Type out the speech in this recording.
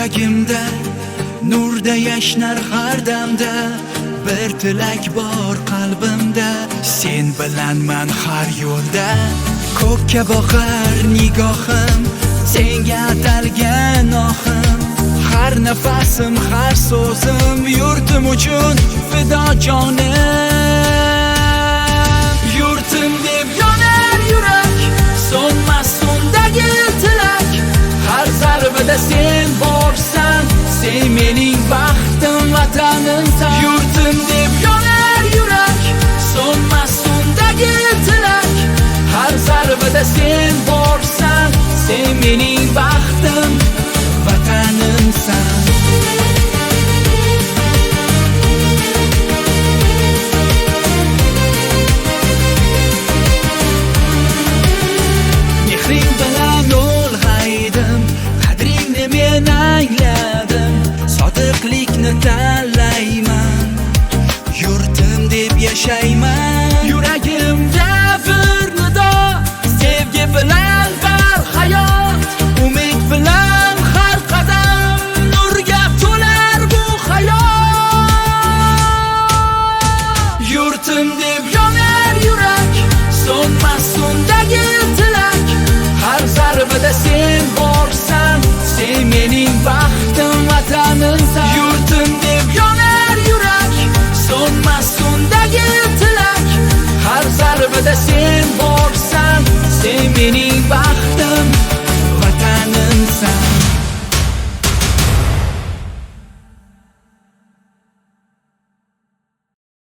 Yuragimda nurda yashnar har damda, bir tilak bor qalbimda, sen bilanman har yo'lda. Ko'kka boqar nigohim, senga atalgan ohim, har nafasim, har so'zim yurtim uchun fido jonim. Yurtim deb yonar yurak, so'nmas so'ndagi tilak, har zarbada sen borsan, sen mening baxtim, vatanimsan. Yurtim deb yonar yurak, so'nmas so'ndagi tilak, har zarbada sen borsan, sen mening baxtim, vatanimsan. Mehring bilan ulg'aydim, qadringni men angladim, sodiqlikni tanlayman, yurtim deb yashayman. Yuragimda bir nido, sevgi bilan barhayot, umid bilan har qadam nurga to'lar bu hayot. Yurtim deb yonar yurak, so'nmas so'ndagi tilak, har zarbada sen borsan, sen mening baxtim, vatanimsan. Yurtim deb yonar yurak, so'nmas so'ndagi tilak, har zarbada sen borsan, sen mening baxtim.